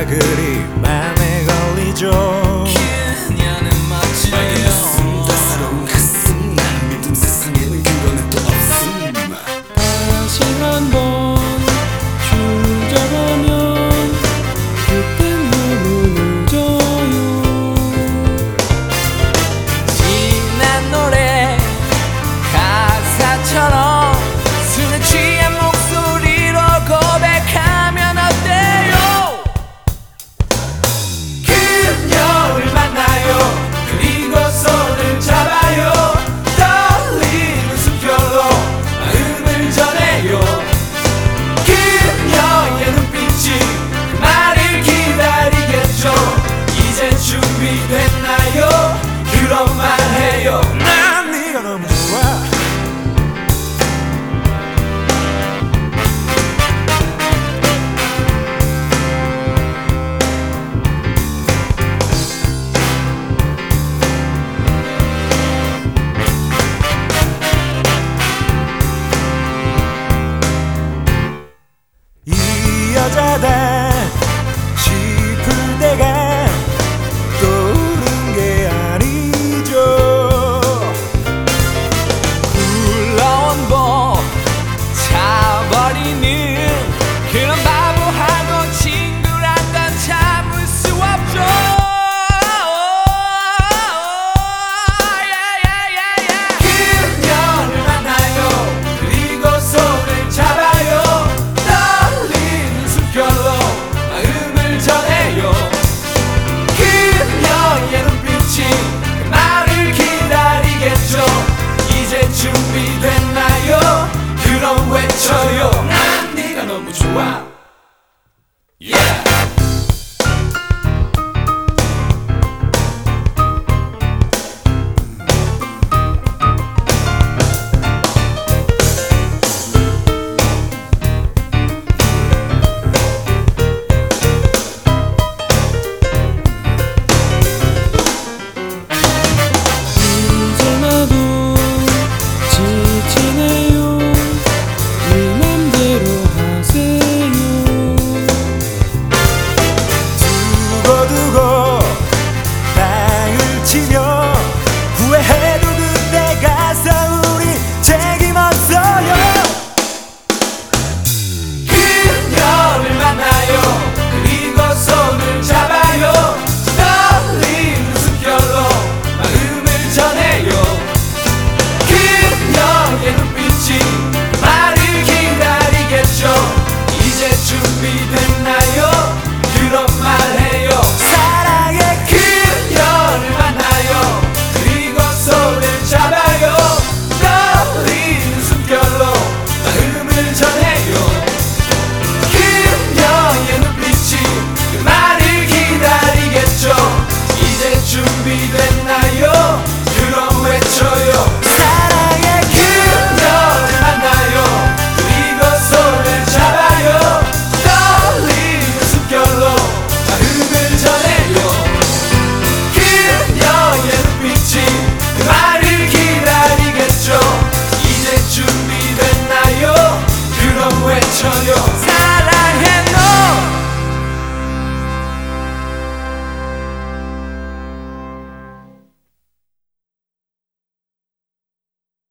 그리 맘에 걸리죠. 그녀는 멋져요. 따사로운 가슴 날 믿은 세상에는 그런 애도 없음. 다시 한번 주저하면 그땐 너무 늦어요. 지난 노래 가사처럼 술에 취한 목소리로 고백하면 어때요? 그녀를 만나요. 그리고 손을 잡아요. 떨리는 숨결로 마음을 전해요. 그녀의 눈빛이 그 말을 기다리겠죠. 이제 준비됐나요? 그런 말 해요. 난 네가 너무 좋아. 이 여자다 싶을 때가 떠오른 게 아니죠. 흘러온 봄 차버리는 그런 바보하고 친구란 건 참을 수 없죠. 그녀를 만나요. 그리고 손을 잡아요. 떨리는 숨결로 마음을 전해요. 그녀의 눈빛이 그 말을 기다리겠죠. 이제 준비됐나요? 그럼 외쳐요. 난 네가 너무 좋아. Yeah. 이제 나도 지치네요. 네 맘대로 하세요. 두고두고 땅을 치며 후회해도 그때 가서 우리 책임없어요. 그녀를 만나요. 그리고 손을 잡아요. 떨리는 숨결로 마음을 전해요. 그녀의 눈빛이 그 말을 기다리겠죠. 이제 준비됐나요? 그런 말 해요. 사랑해 그녀를 만나요. 그리고 손을 잡아요. 떨리는 숨결로 마음을 전해요. 그녀의 눈빛이 그 말을 기다리겠죠. 이제 준비됐나요? 그럼 외쳐요. 사랑해 그녀를 만나요. 그리고 손을 잡아요. 떨리는 숨결로 마음을 전해요. 그녀의 눈빛이 그 말을 기다리겠죠. 이제 준비됐나요? 그럼 외쳐요.